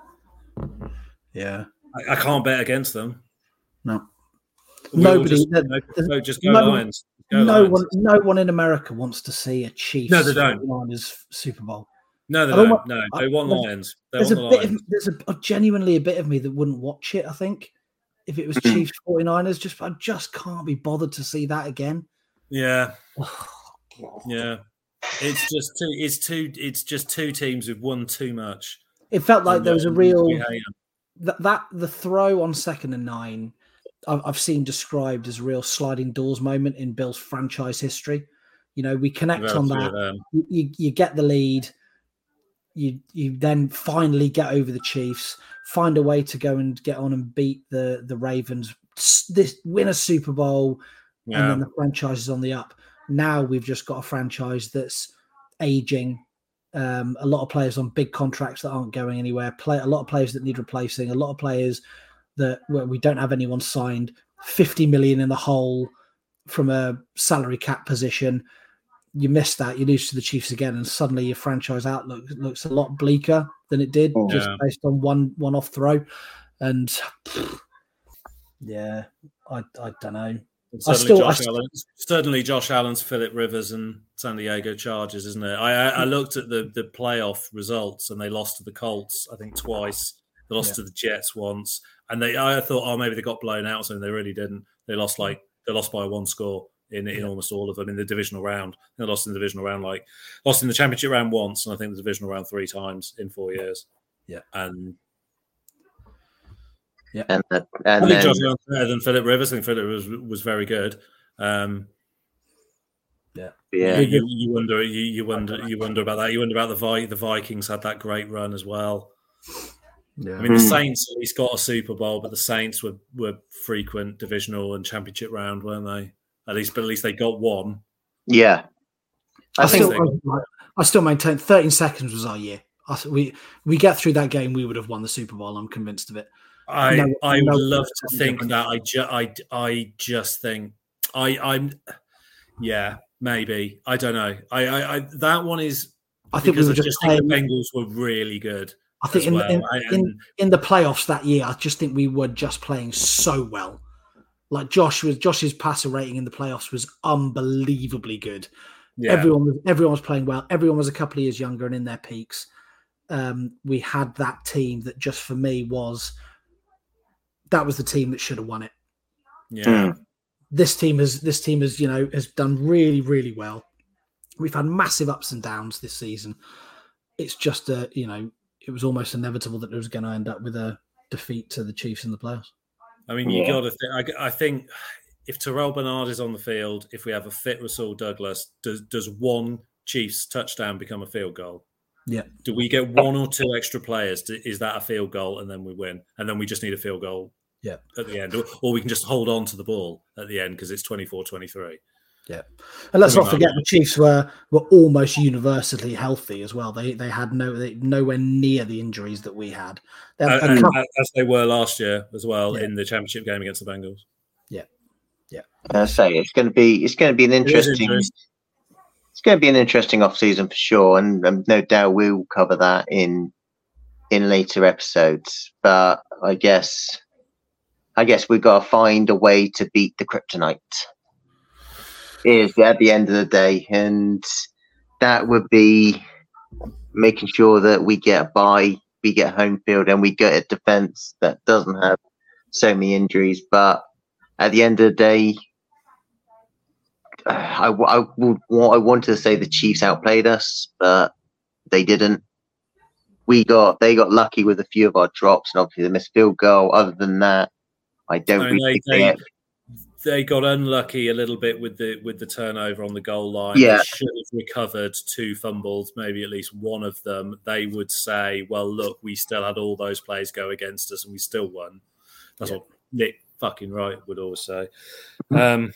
Yeah, I, I can't bet against them. No, we'll nobody. Just, you know, go, just go no, Lions. Go no Lions. one, no one in America wants to see a Chiefs no, they don't. Lions Super Bowl. No, they don't. don't. No, they want I, Lions. They there's want a the bit Lions. Of, there's a, a genuinely a bit of me that wouldn't watch it. I think if it was Chiefs forty-niners, just I just can't be bothered to see that again. Yeah, yeah. It's just two. It's two. It's just two teams who've won too much. It felt like there was a real that, that the throw on second and nine. I've, I've seen described as a real sliding doors moment in Bill's franchise history. You know, we connect on that. You, you, you get the lead. You you then finally get over the Chiefs. Find a way to go and get on and beat the the Ravens. This win a Super Bowl, yeah. and then the franchise is on the up. Now we've just got a franchise that's aging. Um, a lot of players on big contracts that aren't going anywhere. Play a lot of players that need replacing. A lot of players that where we don't have anyone signed. Fifty million in the hole from a salary cap position. You miss that. You lose to the Chiefs again, and suddenly your franchise outlook looks a lot bleaker than it did oh, just yeah. based on one one off throw. And pff, yeah, I I don't know. Certainly, I still, Josh I Allen, certainly Josh Allen's Phillip Rivers and San Diego Chargers, isn't it? I, I, I looked at the, the playoff results and they lost to the Colts, I think twice. They lost yeah. to the Jets once, and they. I thought, oh, maybe they got blown out, so they really didn't. They lost like they lost by one score in in yeah. almost all of them in the divisional round. They lost in the divisional round, like lost in the championship round once, and I think the divisional round three times in four years. Yeah, and. Yeah, and, uh, and I think then, Josh Allen's better than Phillip Rivers. I think Phillip was was very good. Um, yeah, yeah. You, you wonder, you, you wonder, you wonder about that. You wonder about the Vi- the Vikings had that great run as well. Yeah, I mean the Saints at least got a Super Bowl, but the Saints were, were frequent divisional and championship round, weren't they? At least, but at least they got one. Yeah, I, I think still, I, I still maintain thirteen seconds was our year. I, we we get through that game, we would have won the Super Bowl. I'm convinced of it. I no, I no, would love to think different. that. I, ju- I, I just think I I'm yeah maybe I don't know. I I, I that one is I think because we were I just just playing, think the Bengals were really good. I think in, well. in, I, in in the playoffs that year, I just think we were just playing so well. Like Josh was Josh's passer rating in the playoffs was unbelievably good. Yeah. Everyone was everyone was playing well. Everyone was a couple of years younger and in their peaks. Um, we had that team that just for me was. That was the team that should have won it. Yeah. This team has this team has, you know, has done really, really well. We've had massive ups and downs this season. It's just a, you know, it was almost inevitable that it was going to end up with a defeat to the Chiefs in the playoffs. I mean, you yeah. got to think. I, I think if Terrell Bernard is on the field, if we have a fit Rasul Douglas, does does one Chiefs touchdown become a field goal? Yeah. Do we get one or two extra players? Is that a field goal and then we win? And then we just need a field goal yeah. at the end. Or, or we can just hold on to the ball at the end because it's twenty-four twenty-three. Yeah. And let's not forget the Chiefs were were almost universally healthy as well. They they had no they, nowhere near the injuries that we had. And, and couple, as they were last year as well yeah. in the championship game against the Bengals. Yeah. Yeah. I say it's going to be it's going to be an interesting It's going to be an interesting off-season for sure, and um, no doubt we'll cover that in in later episodes. But I guess, I guess we've got to find a way to beat the kryptonite. Is at the end of the day, and that would be making sure that we get by, we get home field, and we get a defense that doesn't have so many injuries. But at the end of the day. I, I, would, I wanted to say the Chiefs outplayed us, but they didn't. We got they got lucky with a few of our drops, and obviously the missed field goal. Other than that, I don't I mean, really they, think they, they got unlucky a little bit with the with the turnover on the goal line. Yeah. They should have recovered two fumbles, maybe at least one of them. They would say, "Well, look, we still had all those plays go against us, and we still won." That's yeah. what Nick fucking right, would always say. Um,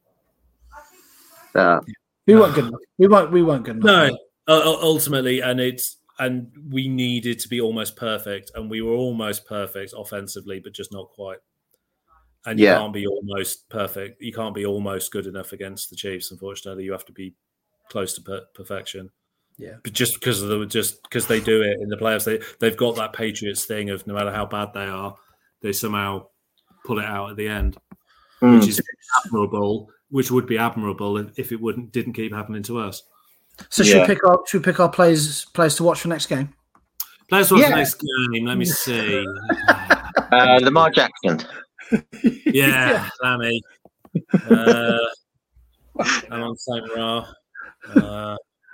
Uh, We weren't good enough. We weren't. We weren't good enough. no, uh, ultimately, and it's and we needed to be almost perfect, and we were almost perfect offensively, but just not quite. And you Yeah. can't be almost perfect. You can't be almost good enough against the Chiefs. Unfortunately, you have to be close to per- perfection. Yeah. But just because of the just because they do it in the playoffs, they they've got that Patriots thing of no matter how bad they are, they somehow pull it out at the end, mm. which is admirable. Which would be admirable if it wouldn't didn't keep happening to us. So should Yeah. we pick our should we pick our players players to watch for next game? Let's watch Yeah. the next game. Let me see. uh, Lamar Jackson. Yeah, Sammy. Uh, I'm on Saint Ra. Uh,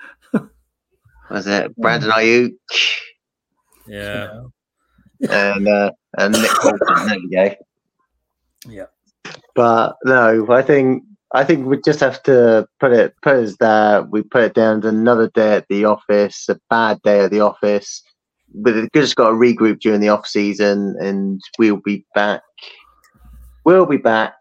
Was it Brandon Ayuk yeah. and uh, and Nick Bolton? There we go. Yeah. But no, I think I think we just have to put it put it as that we put it down to another day at the office, a bad day at the office. But we've just got to regroup during the off season, and we'll be back. We'll be back.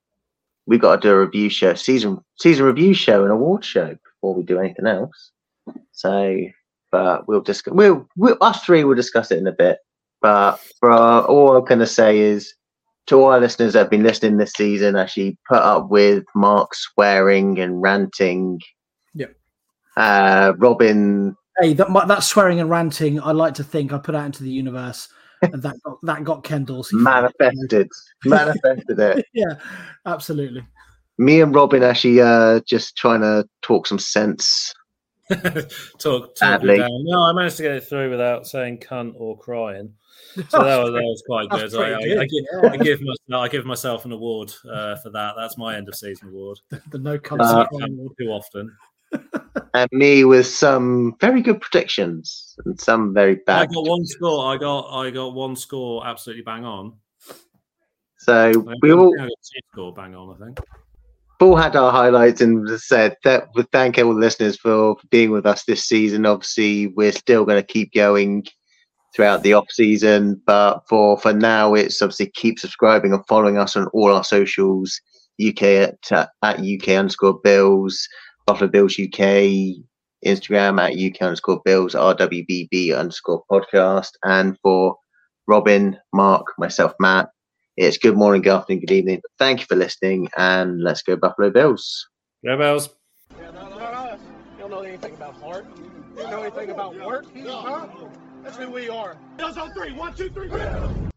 We got to do a review show, season season review show, and award show before we do anything else. So, but we'll discuss. We'll, we'll us three will discuss it in a bit. But for our, all I'm going to say is, to all our listeners that have been listening this season, actually put up with Mark swearing and ranting. Yep. Uh, Robin. Hey, that my- that swearing and ranting, I like to think I put out into the universe, and that got, that got Ken Dorsey manifested, manifested it. Yeah, absolutely. Me and Robin actually uh, just trying to talk some sense. talk talk Sadly. me down. No, I managed to get it through without saying cunt or crying. So that was, that was quite That's good. I, I, pretty I, good, give, yeah. I, give myself, I give myself an award uh, for that. That's my end of season award. The no Uh, concept. Too often. And me with some very good predictions and some very I bad. got one score. I got I got one score absolutely bang on. So I we got- all I got two score bang on. I think. all had our highlights and said that we thank all the listeners for being with us this season. Obviously, we're still going to keep going throughout the off season, but for for now, it's obviously keep subscribing and following us on all our socials. U K at, at U K underscore Bills, Buffalo Bills U K, Instagram at U K underscore Bills, R W B B underscore podcast, and for Robin, Mark, myself, Matt. It's good morning, good afternoon, good evening. Thank you for listening, and let's go Buffalo Bills. Go Bells. Yeah, no, not us. You don't know anything about heart. You don't know anything about work. Huh? That's who we are. Bills on three. One, two, three.